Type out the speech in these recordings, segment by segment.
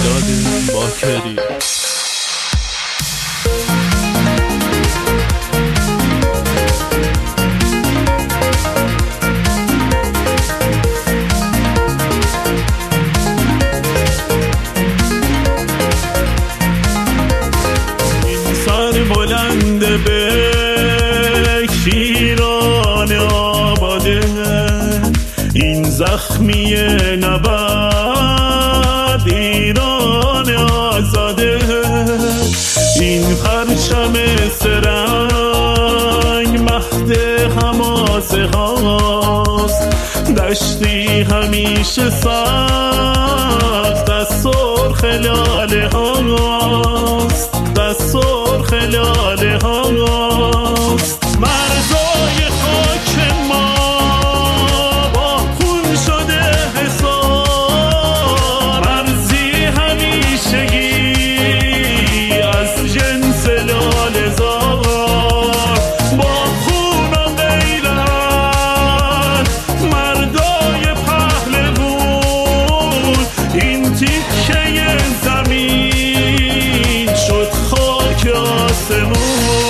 مهرداد باکری. این سر بلند به شیران آباده، این زخمی نبرد ایران آزاده، این پرچم سرنگ مهد حماسه هاست، دشتی همیشه سخت از سرخ لاله هاست، از سرخ لاله هاست. مرزای خاک ما با خون شده حصار، مرزی همیشگی از جنس لاله زار، با خون و غیرت مردای پهلوون، این تیکه زمین شد خاک آسمون.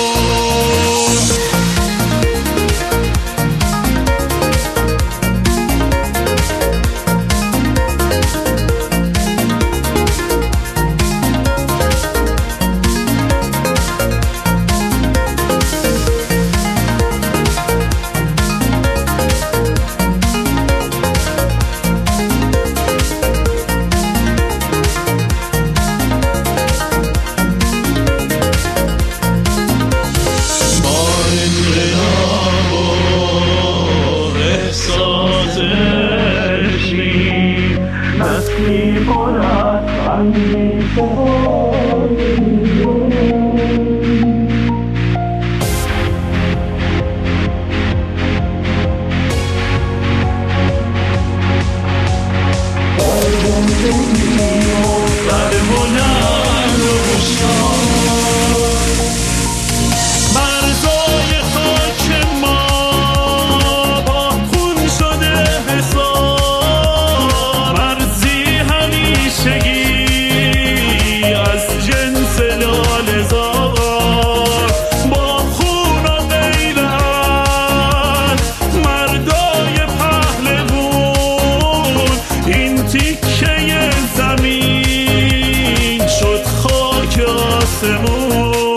نسلی پر از اندیشه تیکه زمین شد خاک آسمون.